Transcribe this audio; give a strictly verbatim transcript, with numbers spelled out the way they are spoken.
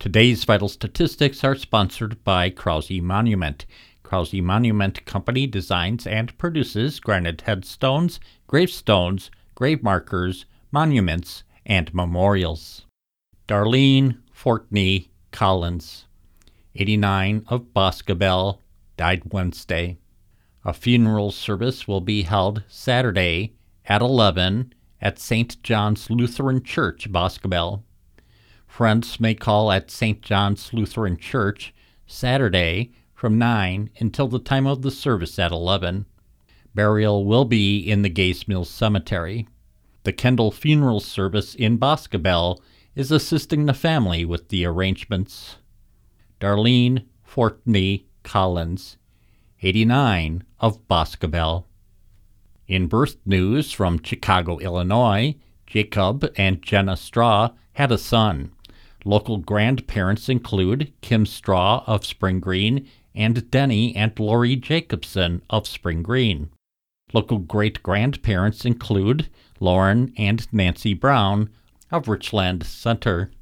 Today's vital statistics are sponsored by Krause Monument. Krause Monument Company designs and produces granite headstones, gravestones, grave markers, monuments, and memorials. Darlene Fortney Collins, eighty-nine, of Boscobel, died Wednesday. A funeral service will be held Saturday at eleven at Saint John's Lutheran Church, Boscobel. Friends may call at Saint John's Lutheran Church Saturday from nine until the time of the service at eleven. Burial will be in the Gays Mills Cemetery. The Kendall Funeral Service in Boscobel is assisting the family with the arrangements. Darlene Fortney Collins, eighty-nine, of Boscobel. In birth news from Chicago, Illinois, Jacob and Jenna Straw had a son. Local grandparents include Kim Straw of Spring Green and Denny and Lori Jacobson of Spring Green. Local great-grandparents include Lauren and Nancy Brown of Richland Center.